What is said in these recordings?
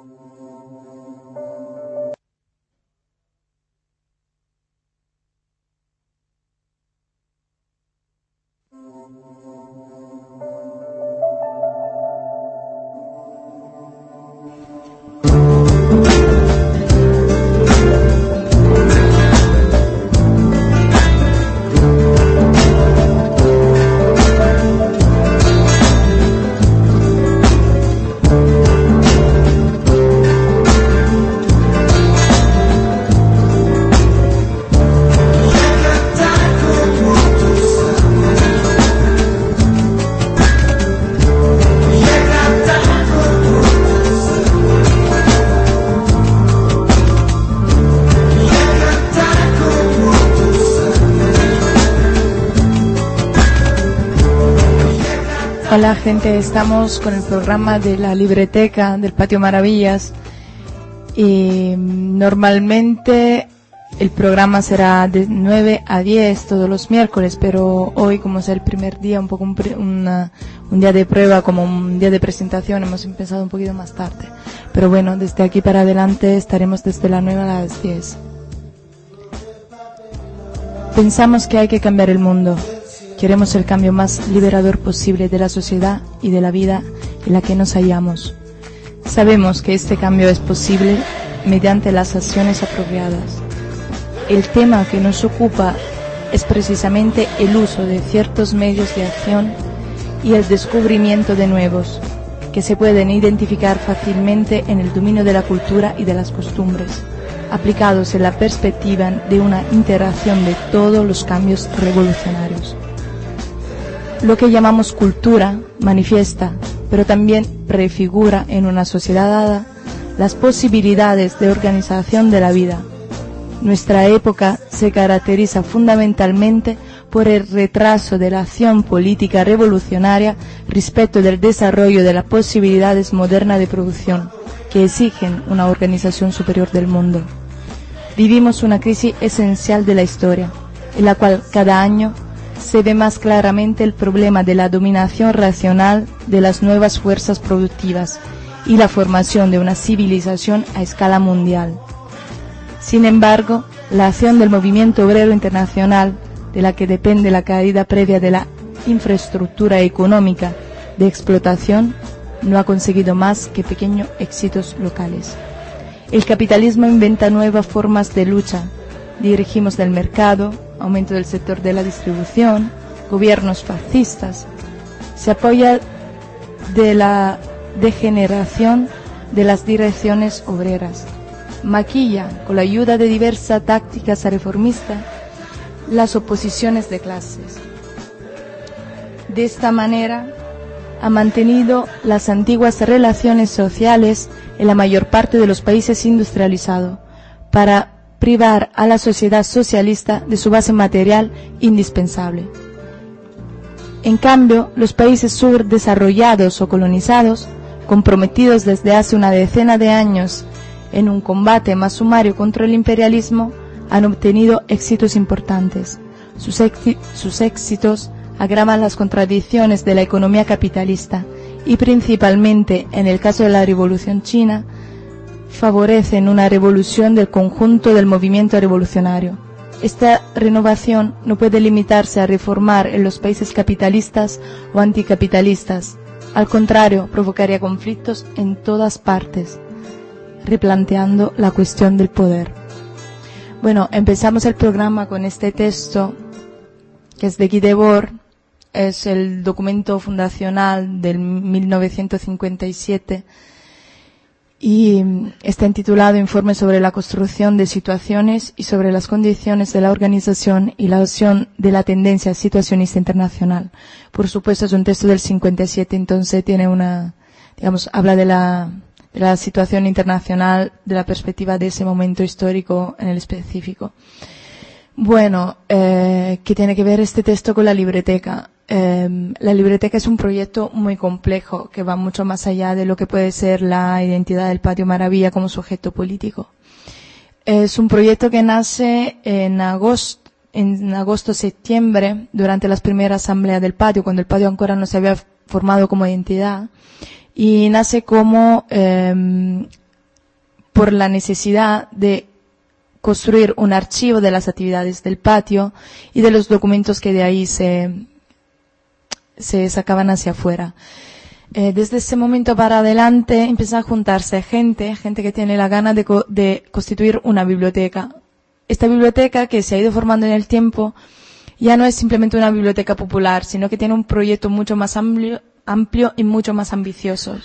Hola gente, estamos con el programa de la Libreteca del Patio Maravillas y normalmente el programa será de 9 a 10 todos los miércoles, pero hoy, como es el primer día, un poco un día de prueba, como un día de presentación, hemos empezado un poquito más tarde. Pero bueno, desde aquí para adelante estaremos desde las 9 a las 10. Pensamos que hay que cambiar el mundo. Queremos el cambio más liberador posible de la sociedad y de la vida en la que nos hallamos. Sabemos que este cambio es posible mediante las acciones apropiadas. El tema que nos ocupa es precisamente el uso de ciertos medios de acción y el descubrimiento de nuevos, que se pueden identificar fácilmente en el dominio de la cultura y de las costumbres, aplicados en la perspectiva de una interacción de todos los cambios revolucionarios. Lo que llamamos cultura manifiesta, pero también prefigura en una sociedad dada las posibilidades de organización de la vida. Nuestra época se caracteriza fundamentalmente por el retraso de la acción política revolucionaria respecto del desarrollo de las posibilidades modernas de producción, que exigen una organización superior del mundo. Vivimos una crisis esencial de la historia, en la cual cada año se ve más claramente el problema de la dominación racional de las nuevas fuerzas productivas y la formación de una civilización a escala mundial. Sin embargo, la acción del movimiento obrero internacional, de la que depende la caída previa de la infraestructura económica de explotación, no ha conseguido más que pequeños éxitos locales. El capitalismo inventa nuevas formas de lucha, dirigimos del mercado, aumento del sector de la distribución, gobiernos fascistas. Se apoya de la degeneración de las direcciones obreras. Maquilla, con la ayuda de diversas tácticas reformistas, las oposiciones de clases. De esta manera, ha mantenido las antiguas relaciones sociales en la mayor parte de los países industrializados, para privar a la sociedad socialista de su base material indispensable. En cambio, los países subdesarrollados o colonizados, comprometidos desde hace una decena de años en un combate más sumario contra el imperialismo, han obtenido éxitos importantes. Sus éxitos agravan las contradicciones de la economía capitalista y principalmente, en el caso de la Revolución China, favorecen una revolución del conjunto del movimiento revolucionario. Esta renovación no puede limitarse a reformar en los países capitalistas o anticapitalistas. Al contrario, provocaría conflictos en todas partes, replanteando la cuestión del poder. Bueno, empezamos el programa con este texto, que es de Guy Debord, es el documento fundacional del 1957, y está intitulado Informe sobre la construcción de situaciones y sobre las condiciones de la organización y la acción de la tendencia situacionista internacional. Por supuesto es un texto del 57, entonces tiene habla de la situación internacional, de la perspectiva de ese momento histórico en el específico. Bueno, ¿qué tiene que ver este texto con la libreteca? La libreteca es un proyecto muy complejo que va mucho más allá de lo que puede ser la identidad del Patio Maravilla como sujeto político. Es un proyecto que nace en agosto-septiembre, durante las primeras asambleas del patio, cuando el patio ancora no se había formado como identidad, y nace como por la necesidad de construir un archivo de las actividades del patio y de los documentos que de ahí se sacaban hacia afuera. Desde ese momento para adelante empieza a juntarse gente que tiene la gana de constituir una biblioteca. Esta biblioteca, que se ha ido formando en el tiempo, ya no es simplemente una biblioteca popular, sino que tiene un proyecto mucho más amplio y mucho más ambicioso.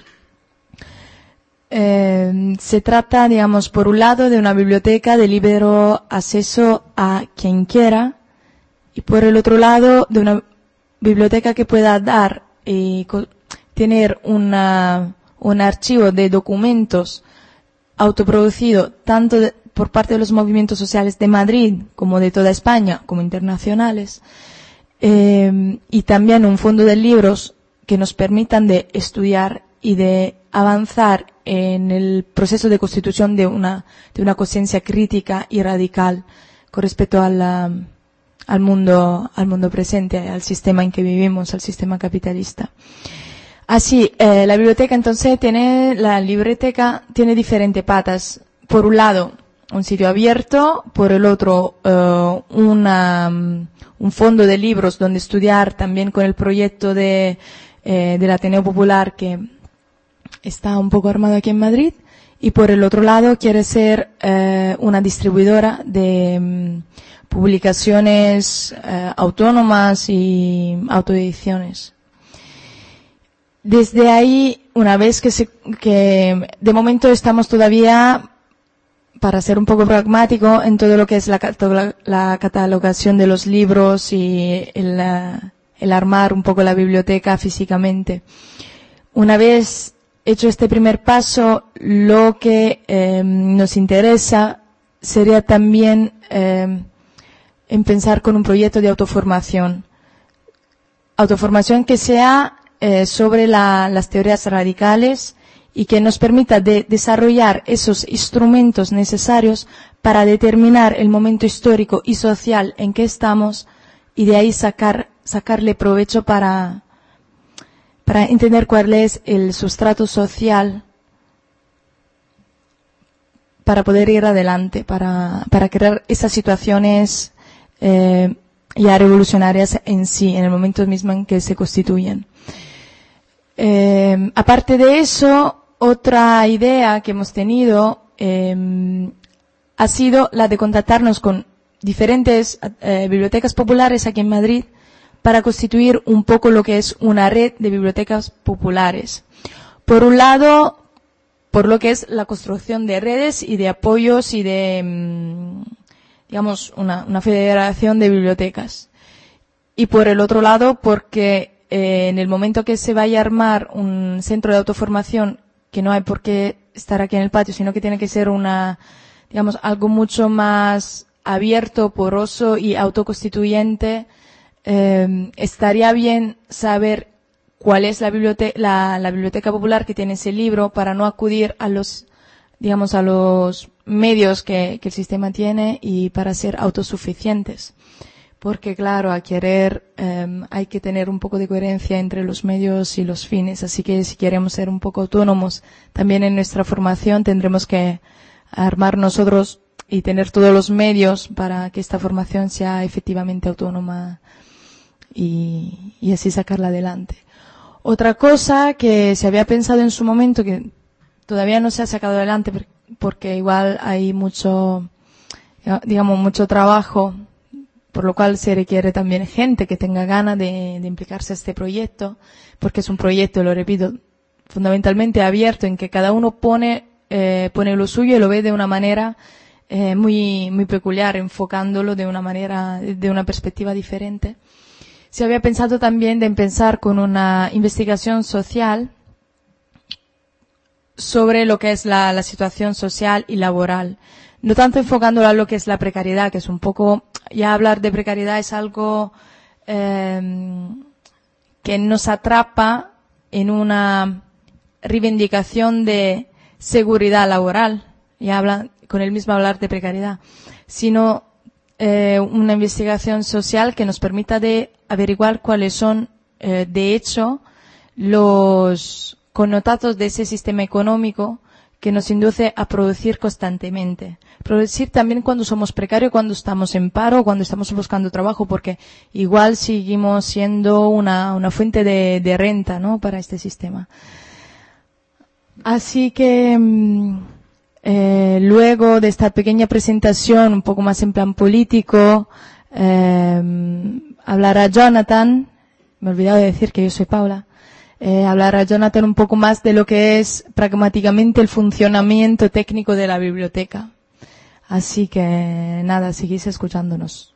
Se trata, digamos, por un lado de una biblioteca de libre acceso a quien quiera, y por el otro lado de una biblioteca que pueda dar y tener un archivo de documentos autoproducido tanto por parte de los movimientos sociales de Madrid como de toda España, como internacionales, y también un fondo de libros que nos permitan de estudiar y de avanzar en el proceso de constitución de una conciencia crítica y radical con respecto al mundo presente, al sistema en que vivimos, al sistema capitalista. Así, la biblioteca entonces la biblioteca tiene diferentes patas. Por un lado, un sitio abierto, por el otro, un fondo de libros donde estudiar, también con el proyecto del Ateneo Popular que está un poco armado aquí en Madrid, y por el otro lado quiere ser una distribuidora de publicaciones autónomas y autoediciones. Desde ahí, una vez que de momento estamos todavía, para ser un poco pragmático, en todo lo que es la catalogación de los libros y el armar un poco la biblioteca físicamente. Una vez hecho este primer paso, lo que nos interesa sería también en pensar con un proyecto de autoformación. Autoformación que sea sobre las teorías radicales y que nos permita desarrollar esos instrumentos necesarios para determinar el momento histórico y social en que estamos y de ahí sacarle provecho para entender cuál es el sustrato social para poder ir adelante, para crear esas situaciones ya revolucionarias en sí, en el momento mismo en que se constituyen. Aparte de eso, otra idea que hemos tenido ha sido la de contactarnos con diferentes bibliotecas populares aquí en Madrid para constituir un poco lo que es una red de bibliotecas populares. Por un lado, por lo que es la construcción de redes y de apoyos y de, digamos, una federación de bibliotecas. Y por el otro lado, porque en el momento que se vaya a armar un centro de autoformación, que no hay por qué estar aquí en el patio, sino que tiene que ser digamos, algo mucho más abierto, poroso y autoconstituyente, estaría bien saber cuál es la biblioteca popular que tiene ese libro para no acudir a los medios que el sistema tiene y para ser autosuficientes. Porque claro, a querer hay que tener un poco de coherencia entre los medios y los fines. Así que si queremos ser un poco autónomos también en nuestra formación, tendremos que armar nosotros y tener todos los medios para que esta formación sea efectivamente autónoma y así sacarla adelante. Otra cosa que se había pensado en su momento, que todavía no se ha sacado adelante porque igual hay mucho trabajo, por lo cual se requiere también gente que tenga ganas de implicarse en este proyecto, porque es un proyecto, lo repito, fundamentalmente abierto, en que cada uno pone lo suyo y lo ve de una manera muy, muy peculiar, enfocándolo de una perspectiva diferente. Se había pensado también de empezar con una investigación social sobre lo que es la situación social y laboral. No tanto enfocándolo a lo que es la precariedad, que es un poco, ya hablar de precariedad es algo que nos atrapa en una reivindicación de seguridad laboral, ya con el mismo hablar de precariedad, sino una investigación social que nos permita de averiguar cuáles son, de hecho, los connotados de ese sistema económico que nos induce a producir constantemente. Producir también cuando somos precarios, cuando estamos en paro, cuando estamos buscando trabajo, porque igual seguimos siendo una fuente de renta, ¿no?, para este sistema. Así que luego de esta pequeña presentación, un poco más en plan político, hablará Jonathan. Me he olvidado de decir que yo soy Paula. Hablará Jonathan un poco más de lo que es pragmáticamente el funcionamiento técnico de la biblioteca. Así que nada, seguís escuchándonos.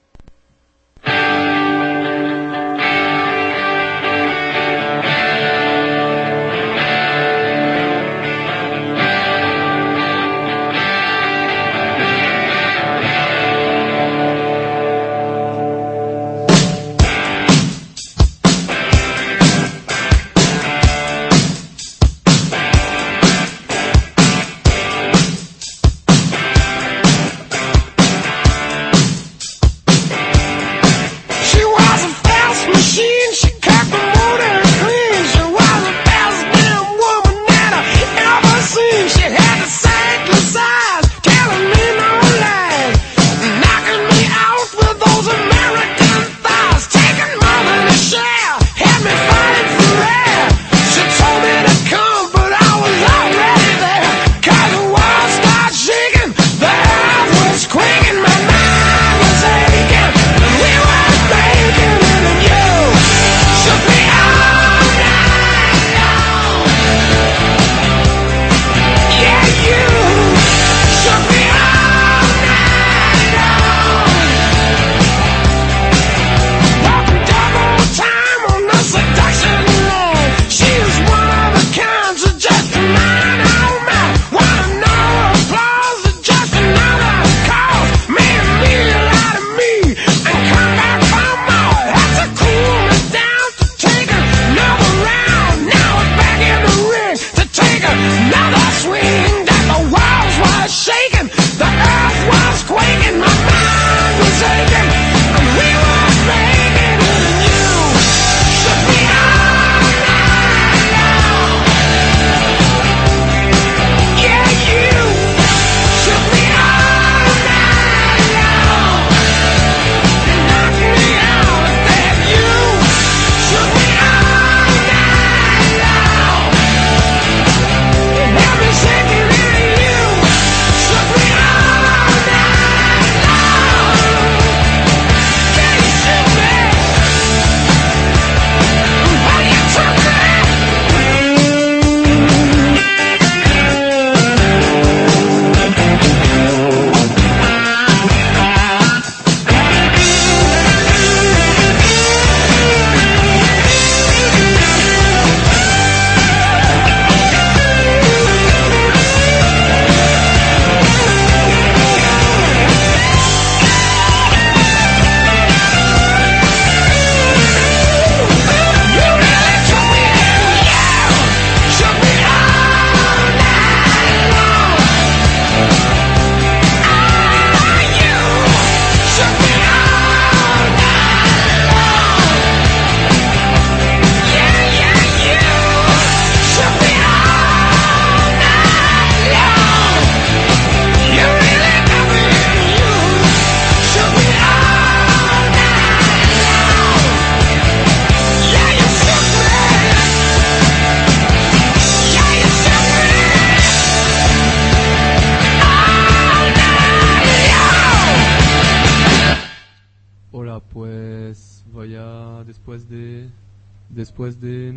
Después de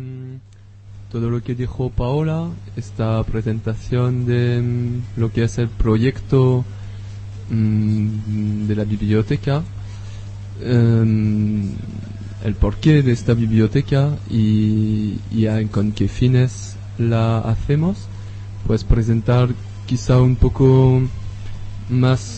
todo lo que dijo Paola, esta presentación de lo que es el proyecto de la biblioteca, el porqué de esta biblioteca y con qué fines la hacemos, pues presentar quizá un poco más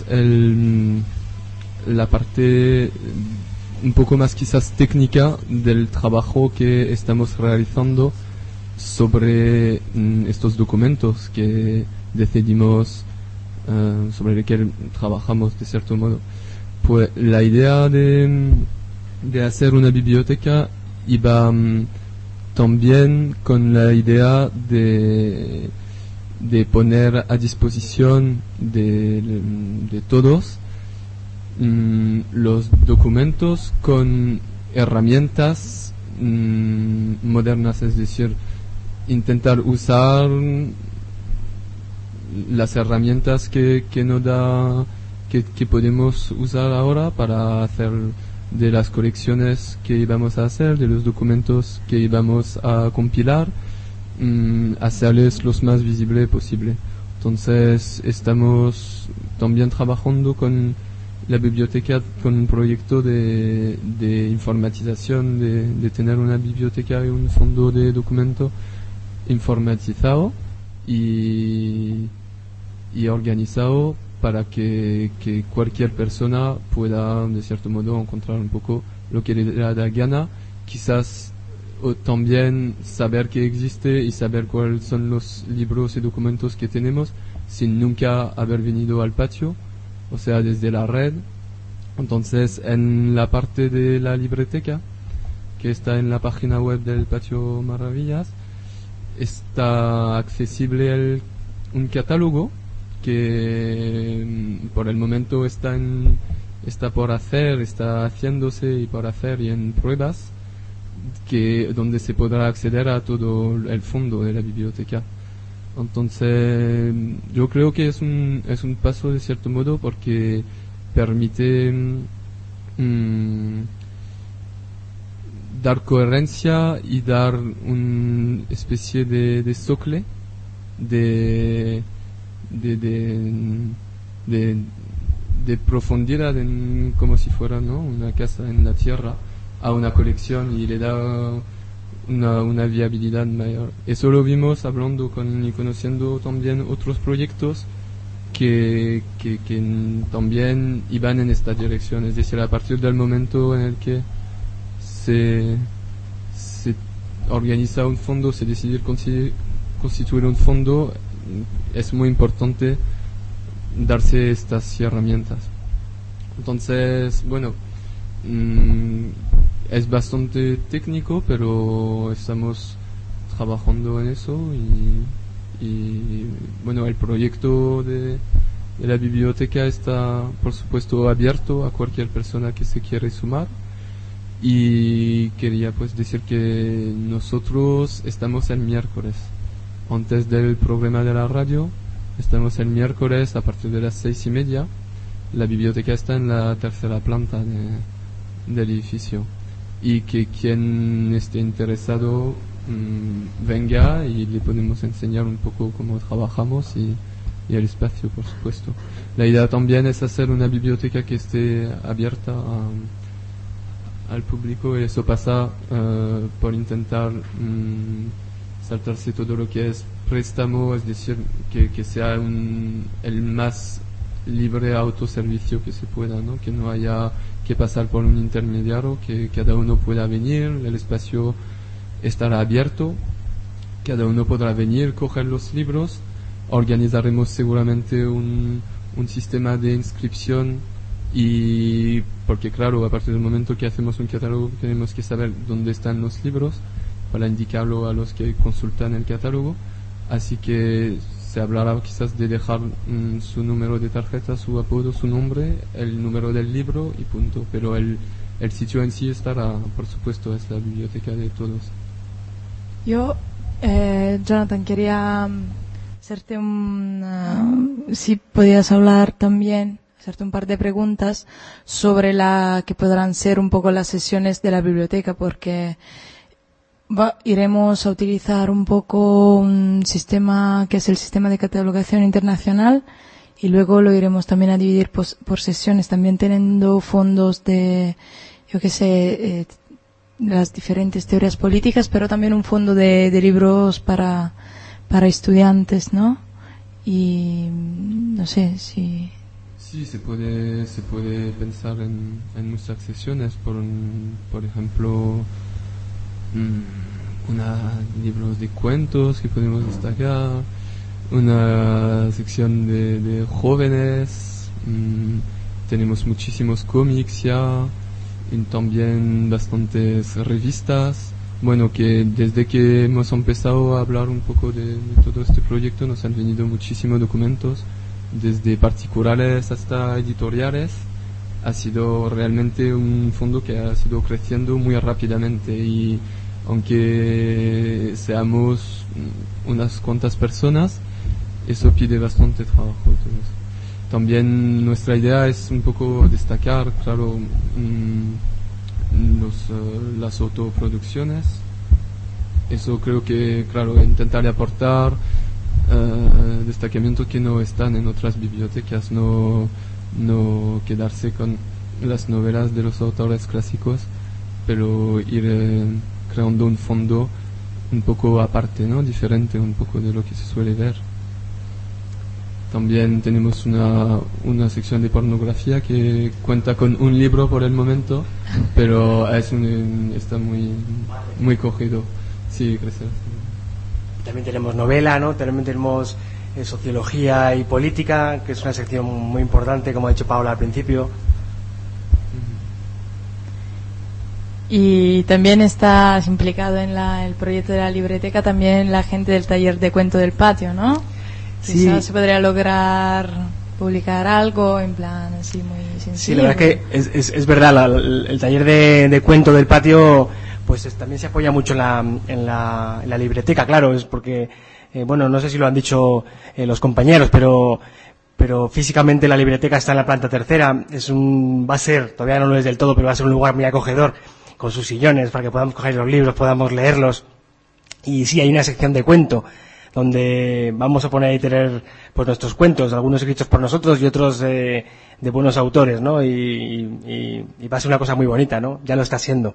la parte un poco más quizás técnica del trabajo que estamos realizando sobre estos documentos que decidimos, sobre el que trabajamos de cierto modo. Pues la idea de hacer una biblioteca iba también con la idea de de poner a disposición de todos los documentos con herramientas modernas, es decir, intentar usar las herramientas que nos da, que podemos usar ahora para hacer de las colecciones que íbamos a hacer, de los documentos que íbamos a compilar, hacerles los más visible posible. Entonces estamos también trabajando con la biblioteca, con un proyecto de informatización, de tener una biblioteca y un fondo de documento informatizado y organizado para que cualquier persona pueda, de cierto modo, encontrar un poco lo que le da gana, quizás o también saber que existe y saber cuáles son los libros y documentos que tenemos sin nunca haber venido al patio, o sea, desde la red. Entonces, en la parte de la biblioteca, que está en la página web del Patio Maravillas, está accesible un catálogo que por el momento está por hacer, está haciéndose y por hacer y en pruebas, donde se podrá acceder a todo el fondo de la biblioteca. Entonces, yo creo que es un paso de cierto modo porque permite dar coherencia y dar una especie de socle de profundidad, como si fuera, ¿no?, una casa en la tierra a una colección, y le da una viabilidad mayor. Eso lo vimos hablando y conociendo también otros proyectos que también iban en esta dirección. Es decir, a partir del momento en el que se organiza un fondo, se decide constituir un fondo, es muy importante darse estas herramientas. Entonces, bueno, es bastante técnico, pero estamos trabajando en eso y bueno, el proyecto de la biblioteca está, por supuesto, abierto a cualquier persona que se quiere sumar. Y quería pues decir que nosotros estamos el miércoles, antes del programa de la radio, estamos el miércoles a partir de las 6:30. La biblioteca está en la tercera planta del edificio, y que quien esté interesado venga y le podemos enseñar un poco cómo trabajamos y el espacio, por supuesto. La idea también es hacer una biblioteca que esté abierta al público, y eso pasa por intentar saltarse todo lo que es préstamo, es decir, que sea el más libre autoservicio que se pueda, ¿no?, que no haya que pasar por un intermediario, que cada uno pueda venir, el espacio estará abierto, cada uno podrá venir, coger los libros. Organizaremos seguramente un sistema de inscripción, y porque claro, a partir del momento que hacemos un catálogo tenemos que saber dónde están los libros para indicarlo a los que consultan el catálogo, así que se hablará quizás de dejar su número de tarjeta, su apodo, su nombre, el número del libro y punto, pero el sitio en sí estará, por supuesto, es la biblioteca de todos. Yo, Jonathan, quería hacerte si podías hablar también, hacerte un par de preguntas sobre que podrán ser un poco las sesiones de la biblioteca, porque iremos a utilizar un poco un sistema que es el sistema de catalogación internacional, y luego lo iremos también a dividir por sesiones, también teniendo fondos de, yo qué sé, las diferentes teorías políticas, pero también un fondo de libros para estudiantes, ¿no? Y no sé si... Sí, se puede pensar en muchas sesiones, por ejemplo, libros de cuentos que podemos destacar, una sección de jóvenes, tenemos muchísimos cómics ya, y también bastantes revistas, bueno, que desde que hemos empezado a hablar un poco de todo este proyecto nos han venido muchísimos documentos, desde particulares hasta editoriales. Ha sido realmente un fondo que ha sido creciendo muy rápidamente y aunque seamos unas cuantas personas, eso pide bastante trabajo. Entonces, también nuestra idea es un poco destacar, claro, las autoproducciones. Eso creo que, claro, intentar aportar destacamientos que no están en otras bibliotecas, no quedarse con las novelas de los autores clásicos, pero ir creando un fondo un poco aparte, ¿no? Diferente un poco de lo que se suele ver. También tenemos una sección de pornografía que cuenta con un libro por el momento, pero está muy cogido. Sí, crecer. También tenemos novela, ¿no? También tenemos sociología y política, que es una sección muy importante, como ha dicho Paula al principio. Y también estás implicado en el proyecto de la libreteca, también la gente del taller de cuento del patio, ¿no? Sí. Quizás se podría lograr publicar algo en plan así muy sencillo. Sí, la verdad que es verdad, el taller de cuento del patio pues también se apoya mucho en la libreteca, claro, es porque, bueno, no sé si lo han dicho los compañeros, pero físicamente la libreteca está en la planta tercera, va a ser, todavía no lo es del todo, pero va a ser un lugar muy acogedor, con sus sillones, para que podamos coger los libros, podamos leerlos. Y sí, hay una sección de cuento, donde vamos a poner ahí tener pues nuestros cuentos, algunos escritos por nosotros y otros de buenos autores, ¿no? Y va a ser una cosa muy bonita, ¿no? Ya lo está siendo.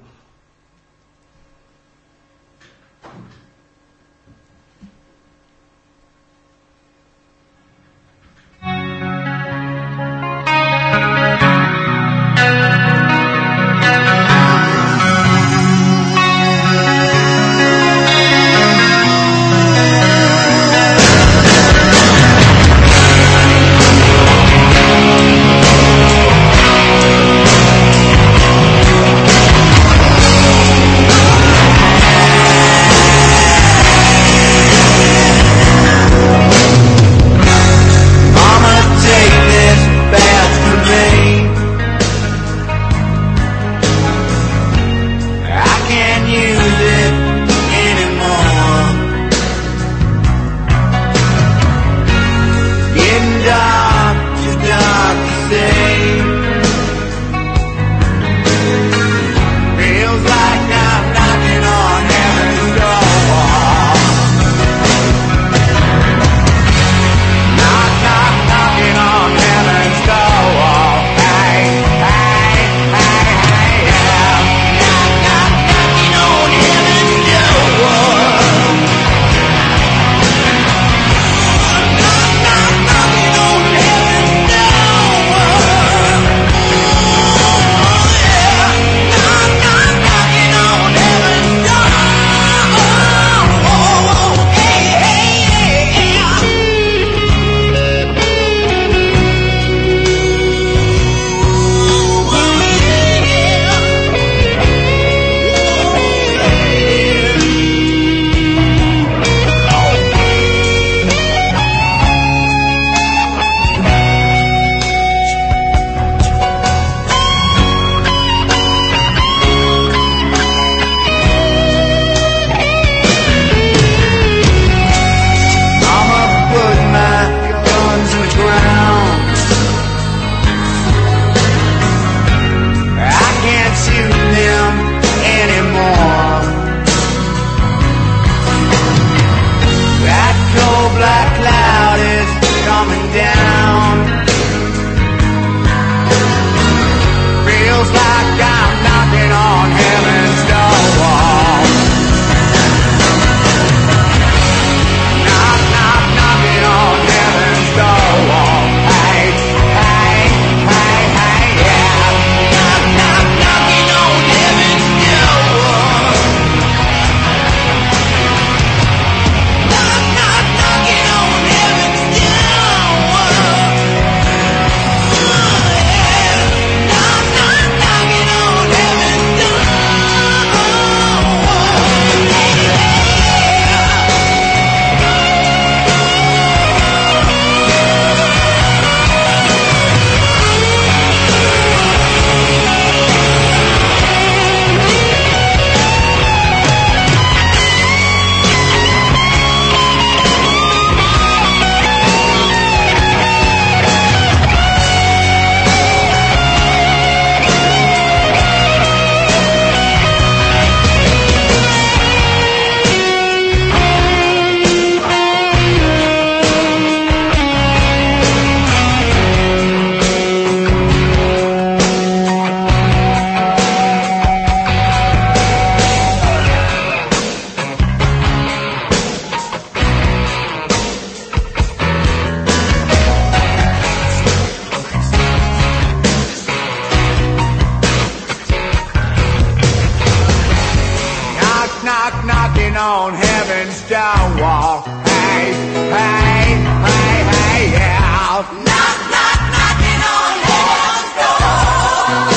knocking on heaven's door. Hey, hey, hey, hey, yeah. Knock, knock, knocking on heaven's door.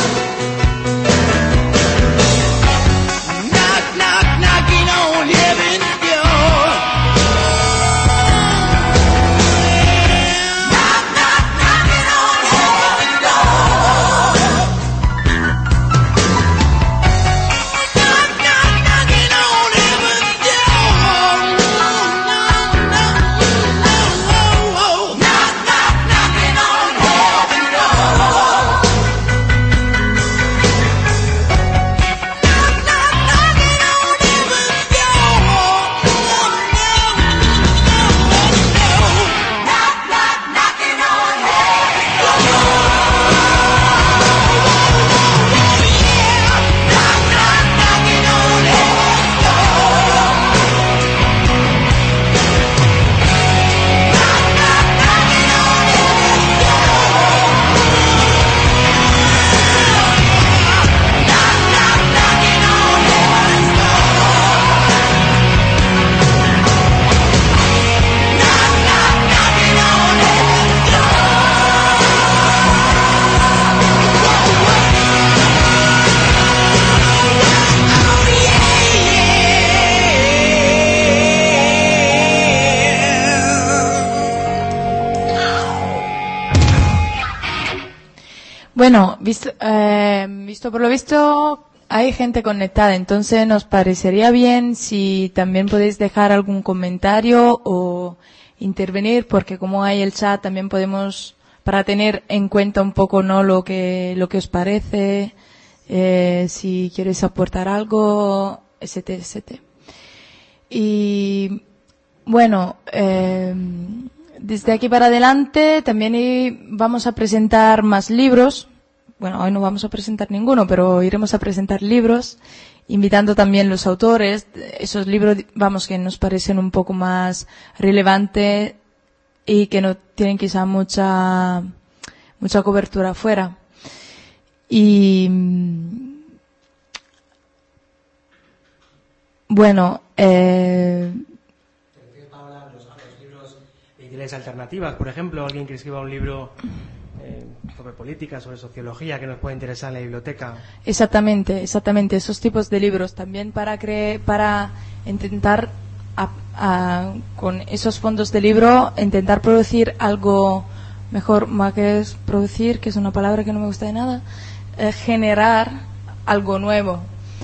Knock, knock, knocking on heaven's door. Knock, knock, knocking on heaven's door. Knock, knock, knocking on heaven's door. Knock, knock, knocking on heaven's door. Bueno, visto por lo visto, hay gente conectada, entonces nos parecería bien si también podéis dejar algún comentario o intervenir, porque como hay el chat también podemos, para tener en cuenta un poco, ¿no?, lo que os parece, si queréis aportar algo, etc. Y bueno, desde aquí para adelante también vamos a presentar más libros. Bueno, hoy no vamos a presentar ninguno, pero iremos a presentar libros, invitando también los autores. Esos libros, vamos, que nos parecen un poco más relevantes y que no tienen quizá mucha cobertura afuera. Y bueno, alternativas, por ejemplo, alguien que escriba un libro sobre política, sobre sociología, que nos pueda interesar en la biblioteca. Exactamente, esos tipos de libros también para intentar con esos fondos de libro intentar producir algo mejor, más que es producir, que es una palabra que no me gusta de nada, generar algo nuevo.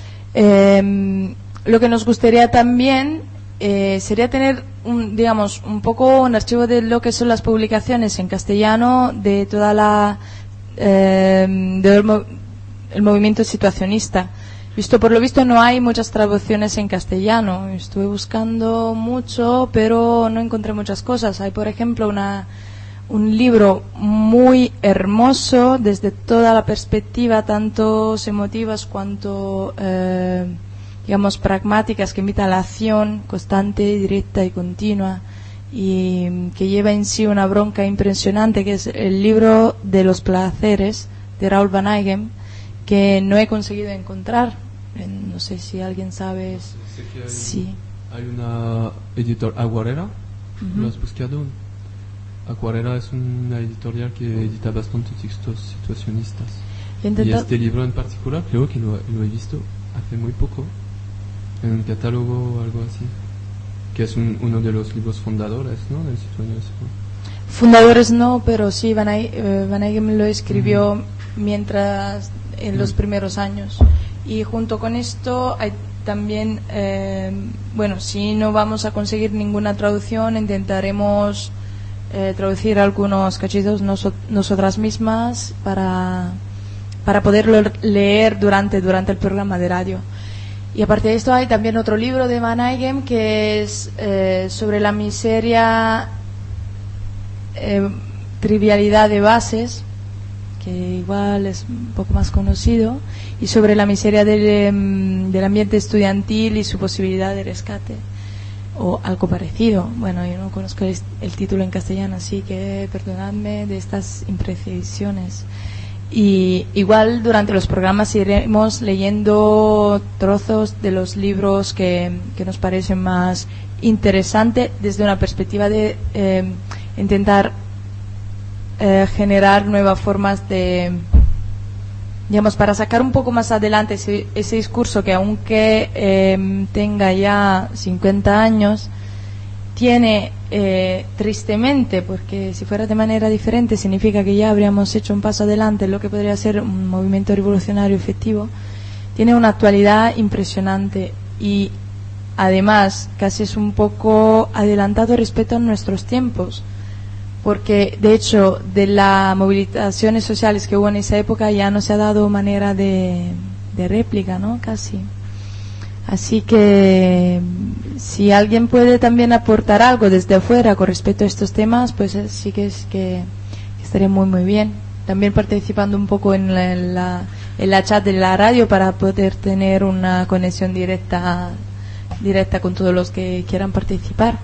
Lo que nos gustaría también sería tener un poco un archivo de lo que son las publicaciones en castellano de toda el movimiento situacionista. Por lo visto no hay muchas traducciones en castellano. Estuve buscando mucho, pero no encontré muchas cosas. Hay, por ejemplo, un libro muy hermoso desde toda la perspectiva, tanto emotivas cuanto pragmáticas, que invita a la acción constante, directa y continua, y que lleva en sí una bronca impresionante, que es el libro de los placeres de Raoul Van Eygen, que no he conseguido encontrar. No sé si alguien sabe. Sí. Hay una editor, Aguarela. ¿Lo has buscado? Aguarela es una editorial que edita bastante textos situacionistas. Y este libro en particular creo que lo he visto hace muy poco en un catálogo o algo así, que es uno de los libros fundadores, ¿no?, del situacionismo. Fundadores no, pero sí, Van Eygen lo escribió mientras, en los primeros años. Y junto con esto hay también, si no vamos a conseguir ninguna traducción, intentaremos traducir algunos cachitos nosotras mismas para poderlo leer durante el programa de radio. Y aparte de esto hay también otro libro de Van Eygen que es sobre la miseria, trivialidad de bases, que igual es un poco más conocido, y sobre la miseria del ambiente estudiantil y su posibilidad de rescate, o algo parecido. Bueno, yo no conozco el título en castellano, así que perdonadme de estas imprecisiones. Y igual durante los programas iremos leyendo trozos de los libros que nos parecen más interesantes desde una perspectiva de intentar generar nuevas formas de, digamos, para sacar un poco más adelante ese discurso que aunque tenga ya 50 años, tiene tristemente, porque si fuera de manera diferente significa que ya habríamos hecho un paso adelante en lo que podría ser un movimiento revolucionario efectivo, tiene una actualidad impresionante y además casi es un poco adelantado respecto a nuestros tiempos, porque de hecho de las movilizaciones sociales que hubo en esa época ya no se ha dado manera de réplica, ¿no? Casi. Así que si alguien puede también aportar algo desde afuera con respecto a estos temas, pues sí que es que estaría muy muy bien. También participando un poco en la chat de la radio para poder tener una conexión directa con todos los que quieran participar.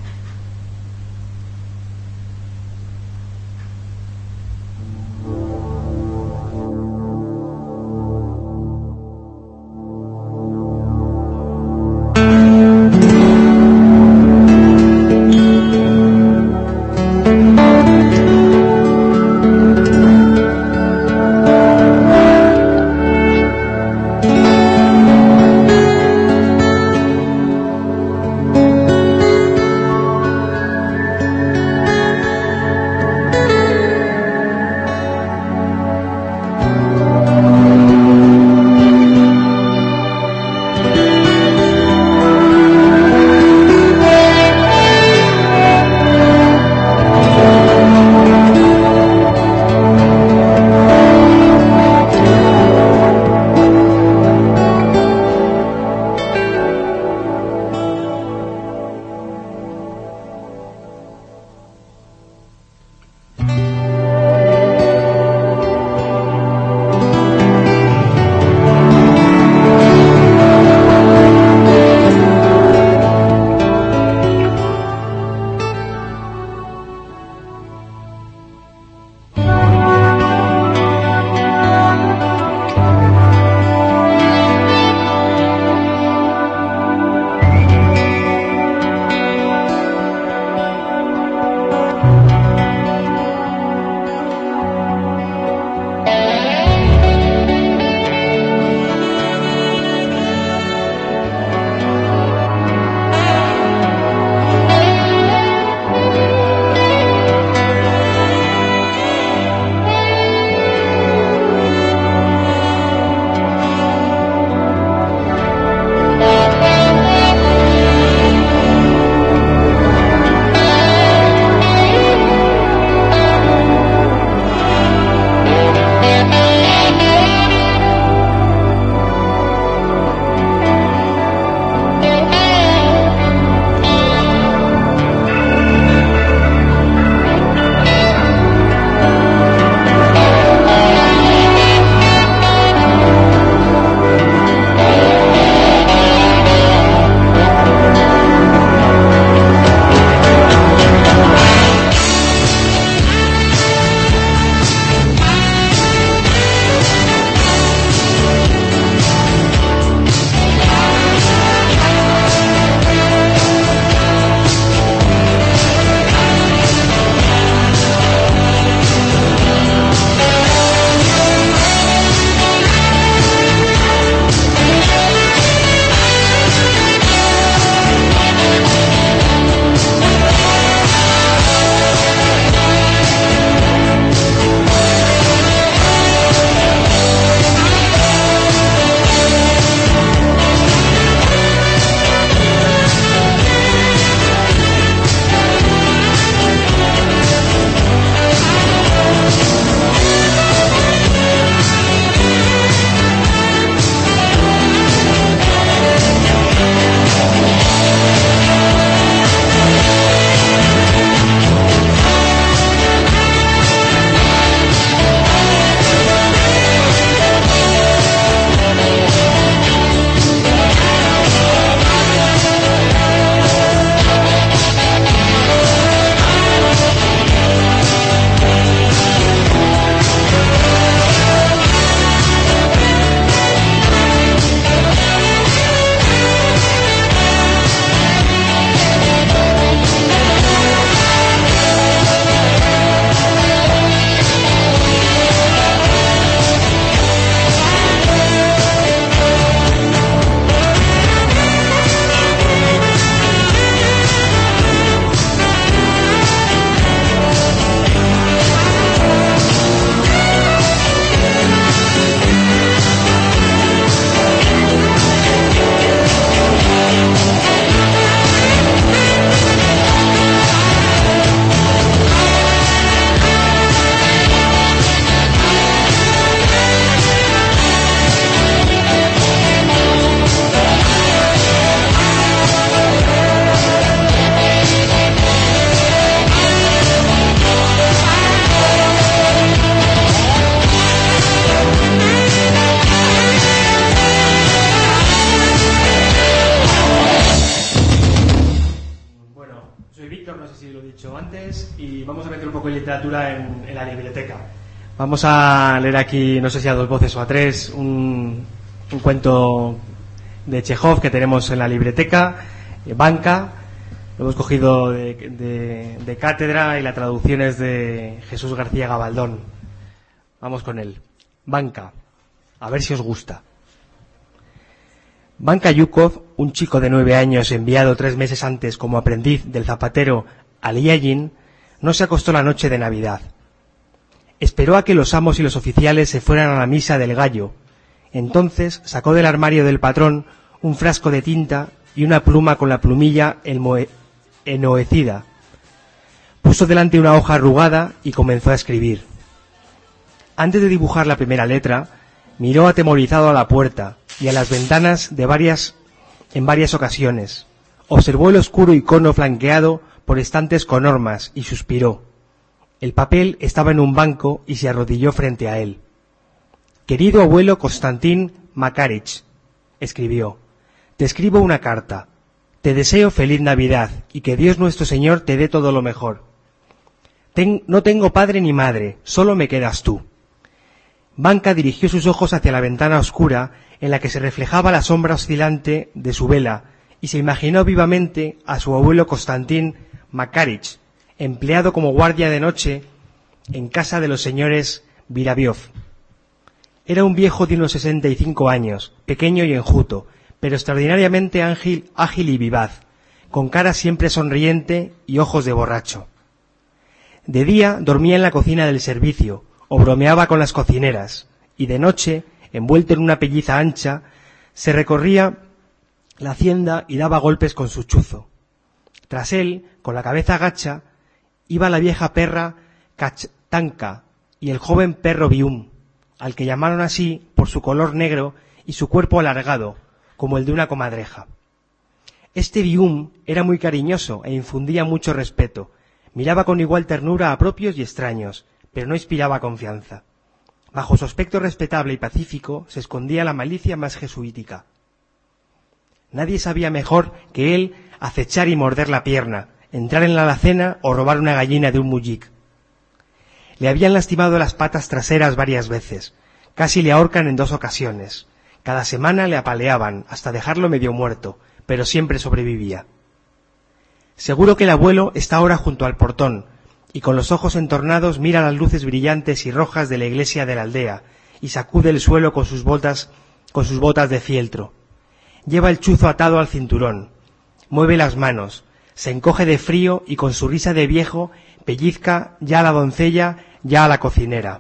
lector, no sé si lo he dicho antes, y vamos a meter un poco de literatura en la biblioteca. Vamos a leer aquí, no sé si a 2 voces o a 3, un cuento de Chekhov que tenemos en la biblioteca, Banca. Lo hemos cogido de cátedra y la traducción es de Jesús García Gabaldón. Vamos con él. Banca. A ver si os gusta. Banca Yukov, un chico de 9 años enviado 3 meses antes como aprendiz del zapatero Aliagin, no se acostó la noche de Navidad. Esperó a que los amos y los oficiales se fueran a la misa del gallo. Entonces sacó del armario del patrón un frasco de tinta y una pluma con la plumilla enmohecida. Puso delante una hoja arrugada y comenzó a escribir. Antes de dibujar la primera letra, miró atemorizado a la puerta y a las ventanas en varias ocasiones. Observó el oscuro icono flanqueado por estantes con normas y suspiró. El papel estaba en un banco y se arrodilló frente a él. Querido abuelo Konstantin Makarich, escribió, te escribo una carta. Te deseo feliz Navidad y que Dios nuestro Señor te dé todo lo mejor. No tengo padre ni madre, solo me quedas tú. Banca dirigió sus ojos hacia la ventana oscura en la que se reflejaba la sombra oscilante de su vela y se imaginó vivamente a su abuelo Konstantin Makarich, empleado como guardia de noche en casa de los señores Viraviov. Era un viejo de unos 65 años, pequeño y enjuto, pero extraordinariamente ágil y vivaz, con cara siempre sonriente y ojos de borracho. De día dormía en la cocina del servicio, o bromeaba con las cocineras, y de noche, envuelto en una pelliza ancha, se recorría la hacienda y daba golpes con su chuzo. Tras él, con la cabeza gacha, iba la vieja perra Kachtanka y el joven perro Bium, al que llamaron así por su color negro y su cuerpo alargado, como el de una comadreja. Este Bium era muy cariñoso e infundía mucho respeto. Miraba con igual ternura a propios y extraños, pero no inspiraba confianza. Bajo su aspecto respetable y pacífico se escondía la malicia más jesuítica. Nadie sabía mejor que él acechar y morder la pierna, entrar en la alacena o robar una gallina de un mujik. Le habían lastimado las patas traseras varias veces, casi le ahorcan en 2 ocasiones. Cada semana le apaleaban hasta dejarlo medio muerto, pero siempre sobrevivía. Seguro que el abuelo está ahora junto al portón, y con los ojos entornados mira las luces brillantes y rojas de la iglesia de la aldea, y sacude el suelo con sus botas de fieltro. Lleva el chuzo atado al cinturón, mueve las manos, se encoge de frío y con su risa de viejo pellizca ya a la doncella, ya a la cocinera.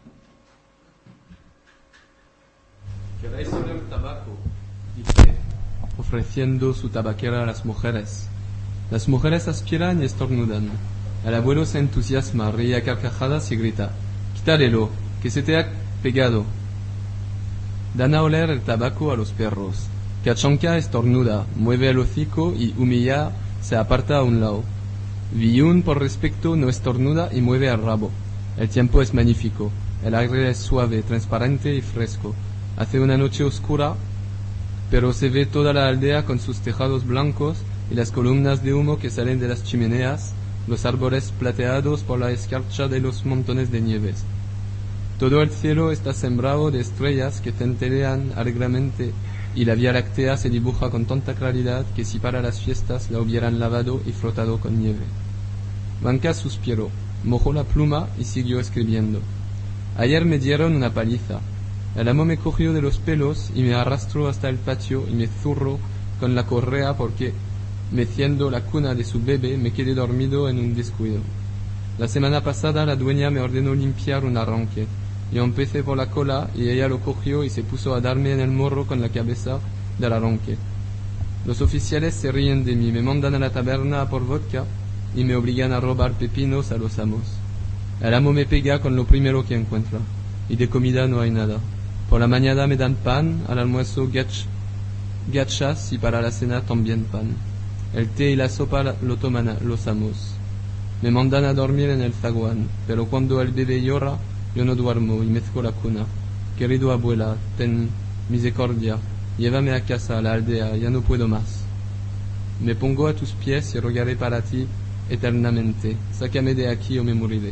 ¿Queréis oler tabaco? Dice, ofreciendo su tabaquera a las mujeres. Las mujeres aspiran y estornudan. El abuelo se entusiasma, ríe a carcajadas y grita, quítadelo, que se te ha pegado. Dan a oler el tabaco a los perros. Kachanka estornuda, mueve el hocico y humilla se aparta a un lado. Viyun, por respeto, no estornuda y mueve el rabo. El tiempo es magnífico. El aire es suave, transparente y fresco. Hace una noche oscura, pero se ve toda la aldea con sus tejados blancos y las columnas de humo que salen de las chimeneas, los árboles plateados por la escarcha de los montones de nieves. Todo el cielo está sembrado de estrellas que centellean alegremente y la Vía Láctea se dibuja con tanta claridad que si para las fiestas la hubieran lavado y frotado con nieve. Banca suspiró, mojó la pluma y siguió escribiendo. Ayer me dieron una paliza. El amo me cogió de los pelos y me arrastró hasta el patio y me zurró con la correa porque, meciendo la cuna de su bebé, me quedé dormido en un descuido. La semana pasada la dueña me ordenó limpiar un arranque. Yo empecé por la cola y ella lo cogió y se puso a darme en el morro con la cabeza del arranque. Los oficiales se ríen de mí, me mandan a la taberna por vodka y me obligan a robar pepinos a los amos. El amo me pega con lo primero que encuentra, y de comida no hay nada. Por la mañana me dan pan, al almuerzo gachas y para la cena también pan. El té y la sopa lo toman los amos. Me mandan a dormir en el zaguán, pero cuando el bebé llora, yo no duermo y mezco la cuna. Querido abuela, ten misericordia, llévame a casa, a la aldea, ya no puedo más. Me pongo a tus pies y rogaré para ti eternamente. Sácame de aquí o me moriré.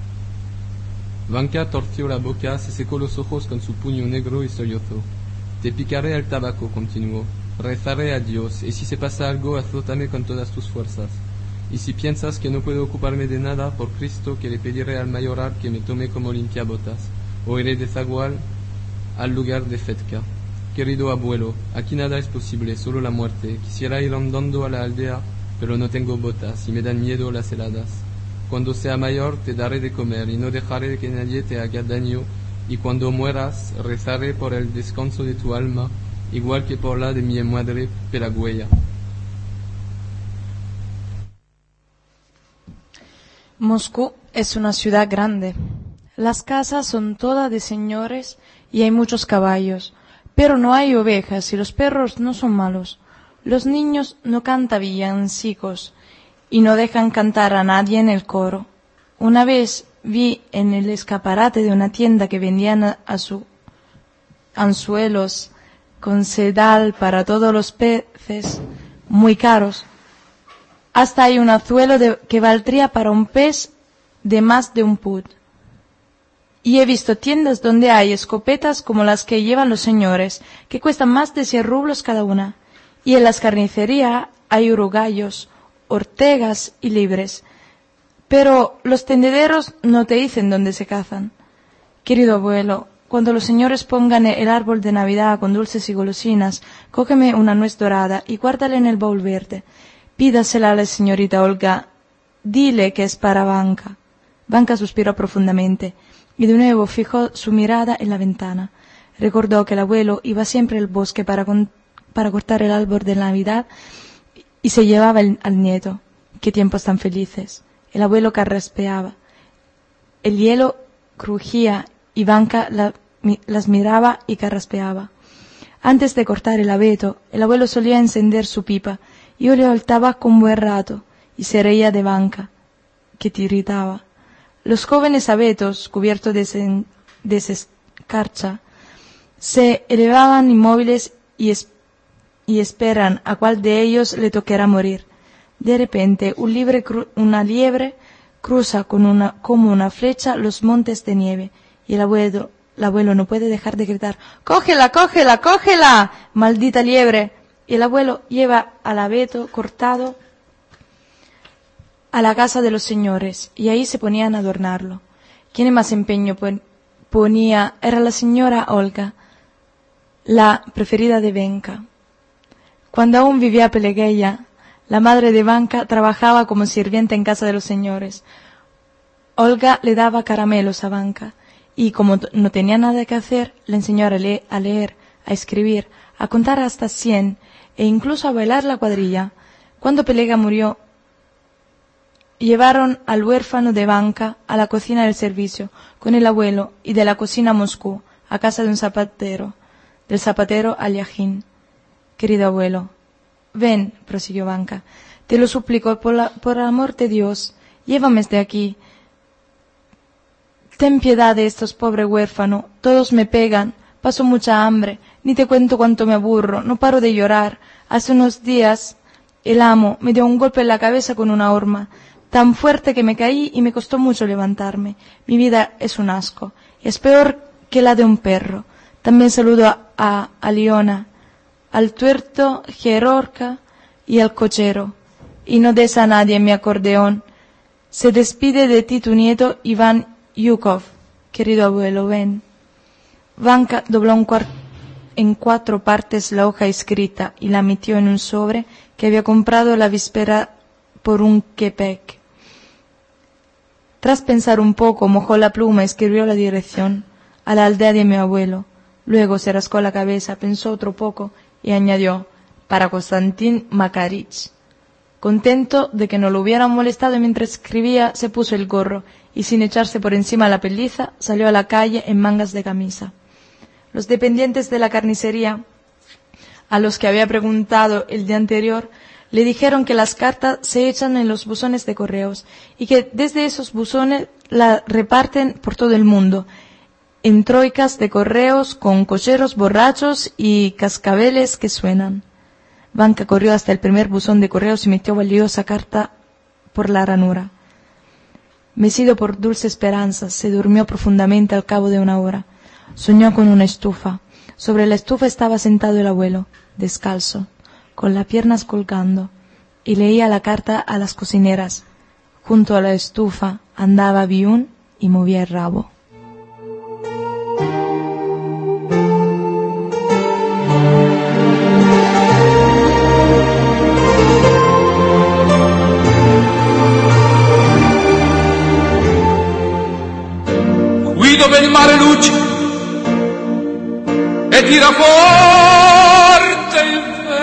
Vanka torció la boca, se secó los ojos con su puño negro y sollozó. Te picaré el tabaco, continuó. Rezaré a Dios, y si se pasa algo, azótame con todas tus fuerzas. Y si piensas que no puedo ocuparme de nada, por Cristo, que le pediré al mayoral que me tome como limpiabotas, o iré de zagual al lugar de Fetka. Querido abuelo, aquí nada es posible, solo la muerte. Quisiera ir andando a la aldea, pero no tengo botas y me dan miedo las heladas. Cuando sea mayor te daré de comer y no dejaré que nadie te haga daño, y cuando mueras rezaré por el descanso de tu alma, igual que por la de mi madre Pelagüeya. Moscú es una ciudad grande. Las casas son todas de señores y hay muchos caballos, pero no hay ovejas y los perros no son malos. Los niños no cantan villancicos y no dejan cantar a nadie en el coro. Una vez vi en el escaparate de una tienda que vendían anzuelos con sedal para todos los peces, muy caros. Hasta hay un anzuelo que valdría para un pez de más de un pud. Y he visto tiendas donde hay escopetas como las que llevan los señores, que cuestan más de 100 rublos cada una. Y en las carnicerías hay urogallos, ortegas y libres. Pero los tendederos no te dicen dónde se cazan. Querido abuelo, cuando los señores pongan el árbol de Navidad con dulces y golosinas, cógeme una nuez dorada y guárdala en el baúl verde. Pídasela a la señorita Olga. Dile que es para Vanka. Vanka suspiró profundamente y de nuevo fijó su mirada en la ventana. Recordó que el abuelo iba siempre al bosque para cortar el árbol de Navidad y se llevaba al nieto. Qué tiempos tan felices. El abuelo carraspeaba. El hielo crujía y Vanka las miraba y carraspeaba. Antes de cortar el abeto, el abuelo solía encender su pipa y olió el tabaco un buen rato y se reía de Vanka, que tiritaba. Los jóvenes abetos, cubiertos de escarcha, se elevaban inmóviles y esperan a cuál de ellos le tocará morir. De repente, una liebre cruza como una flecha los montes de nieve, y el abuelo no puede dejar de gritar: ¡Cógela, cógela, cógela, maldita liebre! Y el abuelo lleva al abeto cortado a la casa de los señores, y ahí se ponían a adornarlo. Quien más empeño ponía era la señora Olga, la preferida de Vanka. Cuando aún vivía Pelagüeya, la madre de Vanka trabajaba como sirvienta en casa de los señores. Olga le daba caramelos a Vanka, y como no tenía nada que hacer, le enseñó a leer, a escribir, a contar hasta 100, e incluso a bailar la cuadrilla. Cuando Pelagüeya murió, llevaron al huérfano de Vanka a la cocina del servicio con el abuelo, y de la cocina a Moscú, a casa de un zapatero, del zapatero Alyajin. Querido abuelo, ven, prosiguió Vanka, te lo suplico por el amor de Dios, llévame de aquí. Ten piedad de estos pobres huérfanos, todos me pegan, paso mucha hambre, ni te cuento cuánto me aburro, no paro de llorar. Hace unos días el amo me dio un golpe en la cabeza con una horma, tan fuerte que me caí y me costó mucho levantarme. Mi vida es un asco, es peor que la de un perro. También saludo a Aliona, al tuerto Jerorka y al cochero. Y no des a nadie mi acordeón. Se despide de ti tu nieto Iván Yukov. Querido abuelo, ven. Vanka dobló en 4 partes la hoja escrita y la metió en un sobre que había comprado la víspera por un kepek. Tras pensar un poco, mojó la pluma y escribió la dirección: a la aldea de mi abuelo. Luego se rascó la cabeza, pensó otro poco y añadió: para Konstantin Makarich. Contento de que no lo hubieran molestado mientras escribía, se puso el gorro y, sin echarse por encima la pelliza, salió a la calle en mangas de camisa. Los dependientes de la carnicería, a los que había preguntado el día anterior, le dijeron que las cartas se echan en los buzones de correos y que desde esos buzones la reparten por todo el mundo, en troicas de correos con cocheros borrachos y cascabeles que suenan. Vanka corrió hasta el primer buzón de correos y metió valiosa carta por la ranura. Mecido por dulce esperanza, se durmió profundamente al cabo de una hora. Soñó con una estufa. Sobre la estufa estaba sentado el abuelo, descalzo, con las piernas colgando, y leía la carta a las cocineras. Junto a la estufa andaba Byun y movía el rabo. Qui dove il mare luce e tira forte il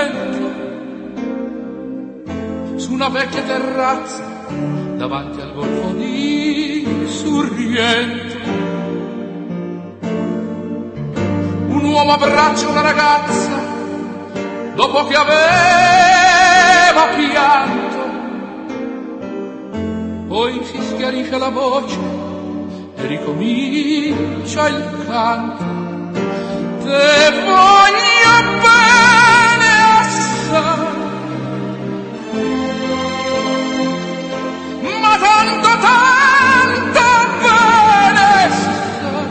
vento, su una vecchia terrazza davanti al golfo di Sorrento, un uomo abbraccia una ragazza dopo che aveva pianto, poi si schiarisce la voce e ricomincia il canto. Te voglio bene assai, ma tanto bene assai.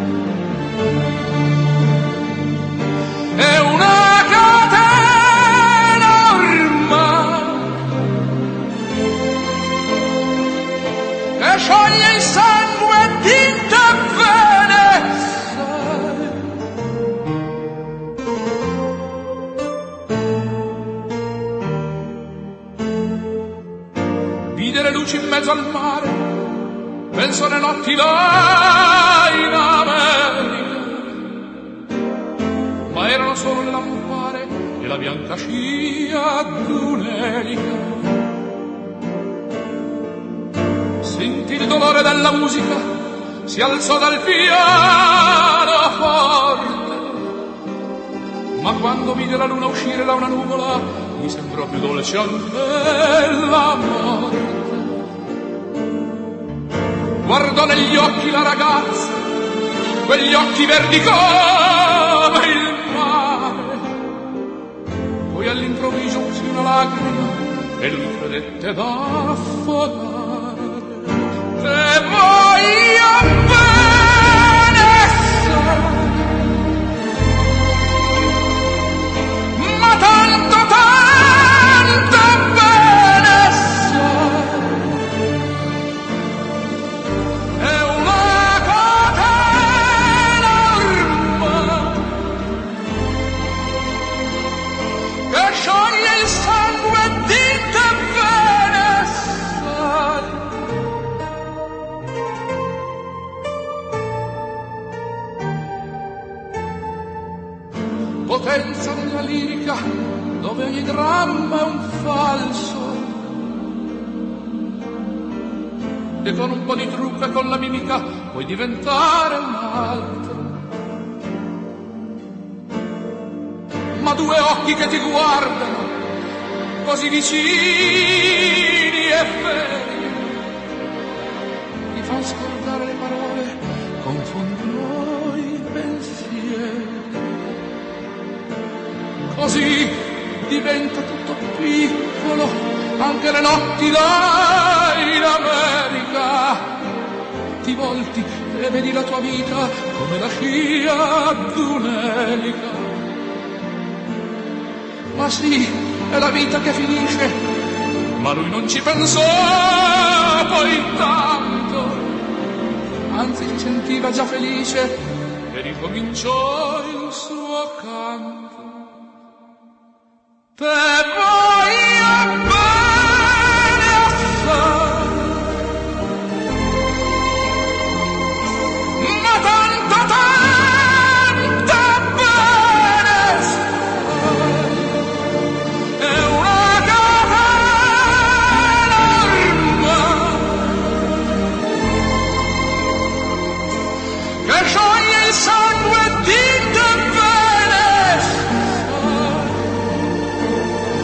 È una catena ormai che scioglie il sangue di te bene assai. Vide le luci in mezzo al mare, penso alle notti là in America, ma erano solo le lampare e la bianca scia d'un'elica. Sentì il dolore della musica, si alzò dal pianoforte, ma quando vide la luna uscire da una nuvola, mi sembrò più dolce anche la morte. Guardò negli occhi la ragazza, quegli occhi verdi come il mare, poi all'improvviso uscì una lacrima e lui credette d'affogare. Te voglio bene assai, ma tanto bene assai. È una catena ormai che scioglie il sangue di te bene assai. Potenza della lirica, dove ogni dramma è un falso, e con un po' di trucco e con la mimica puoi diventare un altro. Ma due occhi che ti guardano, così vicini e veri, ti fanno scordare le parole, confondono i pensieri. Così diventa tutto piccolo, anche le notti là in America. Ti volti e vedi la tua vita come la scia d'un'elica. Ma sì, è la vita che finisce, ma lui non ci pensò poi tanto, anzi si sentiva già felice e ricominciò il suo canto. Te voglio bene assai, ma tanto bene assai. È una catena ormai che scioglie il sangue di te bene assai.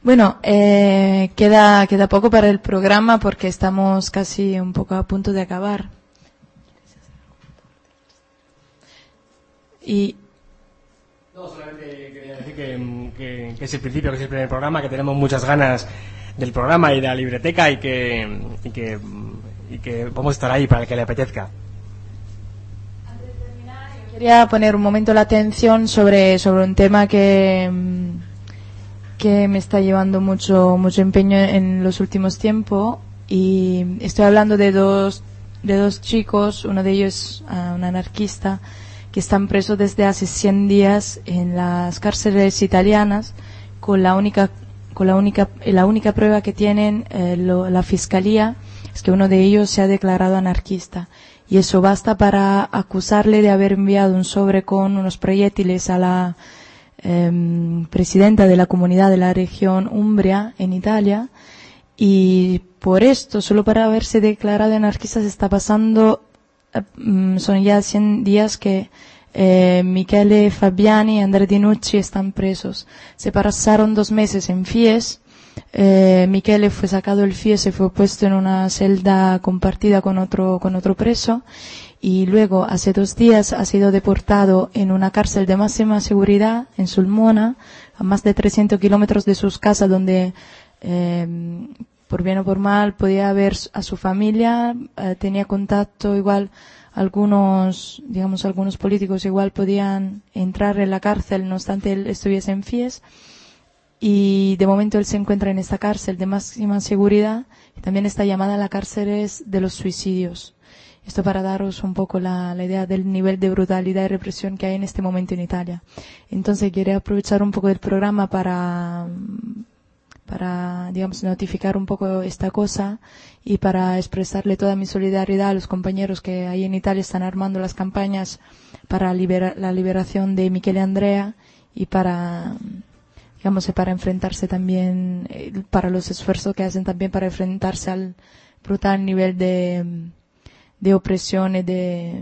Bueno, queda poco para el programa porque estamos casi un poco a punto de acabar. Y no, solamente quería decir que es el principio, que es el primer programa, que tenemos muchas ganas del programa y de la libreteca y que vamos a estar ahí para el que le apetezca. Quería poner un momento la atención sobre un tema que me está llevando mucho empeño en los últimos tiempos, y estoy hablando de dos chicos. Uno de ellos es un anarquista que están presos desde hace 100 días en las cárceles italianas con la única prueba que tienen la fiscalía es que uno de ellos se ha declarado anarquista. Y eso basta para acusarle de haber enviado un sobre con unos proyectiles a la presidenta de la comunidad de la región Umbria en Italia. Y por esto, solo para haberse declarado anarquista, se está pasando, son ya 100 días que Michele Fabiani y Andrea Dinucci están presos. Se pasaron 2 meses en Fies. Michele fue sacado del Fies y fue puesto en una celda compartida con otro preso, y luego hace 2 días ha sido deportado en una cárcel de máxima seguridad en Sulmona, a más de 300 kilómetros de sus casas, donde por bien o por mal podía ver a su familia, tenía contacto. Igual algunos políticos igual podían entrar en la cárcel, no obstante él estuviese en Fies. Y de momento él se encuentra en esta cárcel de máxima seguridad, y también está llamada la cárcel de los suicidios. Esto para daros un poco la idea del nivel de brutalidad y represión que hay en este momento en Italia. Entonces quería aprovechar un poco del programa para notificar un poco esta cosa, y para expresarle toda mi solidaridad a los compañeros que ahí en Italia están armando las campañas para la liberación de Michele Andrea, y para enfrentarse también, para los esfuerzos que hacen también para enfrentarse al brutal nivel de opresión y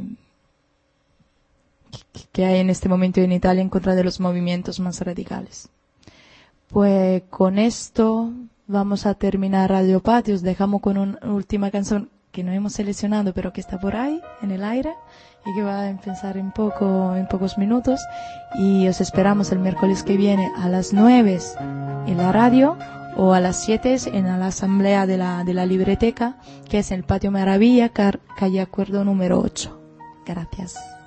que hay en este momento en Italia en contra de los movimientos más radicales. Pues con esto vamos a terminar Radio Patio. Os dejamos con una última canción que no hemos seleccionado, pero que está por ahí en el aire y que va a empezar en pocos minutos, y os esperamos el miércoles que viene a las 9 en la radio, o a las 7 en la asamblea de la libreteca, que es en el Patio Maravilla, calle Acuerdo número 8. Gracias.